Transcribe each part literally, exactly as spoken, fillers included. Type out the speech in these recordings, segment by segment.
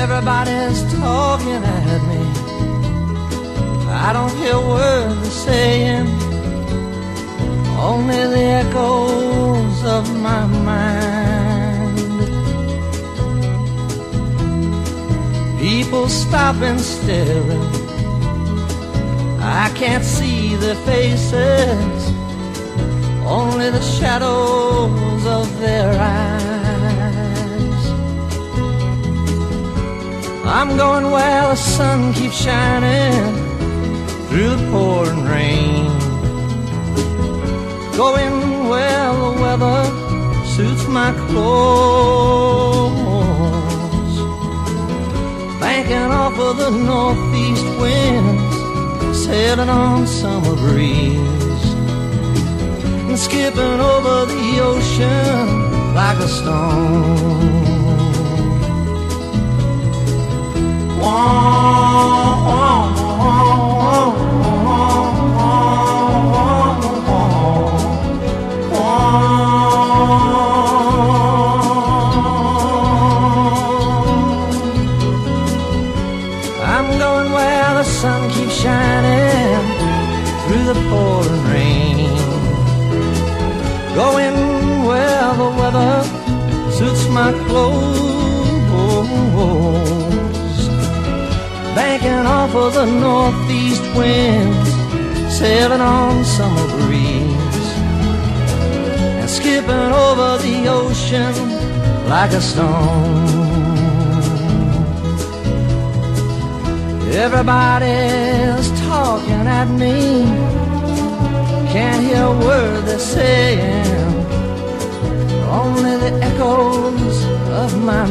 Everybody's talking at me. I don't hear words they're saying, only the echoes of my mind. People stop and staring, I can't see their faces, only the shadows of their eyes. I'm going where the sun keeps shining through the pouring rain, going where the weather suits my clothes, banking off of the northeast winds, sailing on summer breeze, and skipping over the ocean like a stone. I'm going where the sun keeps shining through the pouring rain, going where the weather suits my clothes, banking off of the northeast winds, sailing on summer breeze, and skipping over the ocean like a stone. Everybody's talking at me, can't hear a word they're saying, only the echoes of my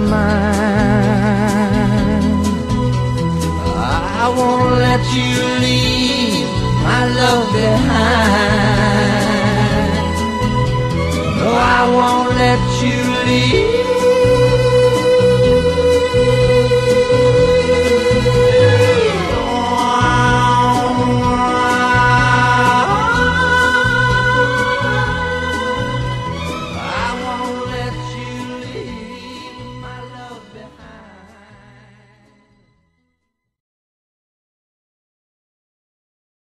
mind. I won't let you leave my love behind. No, I won't let you leave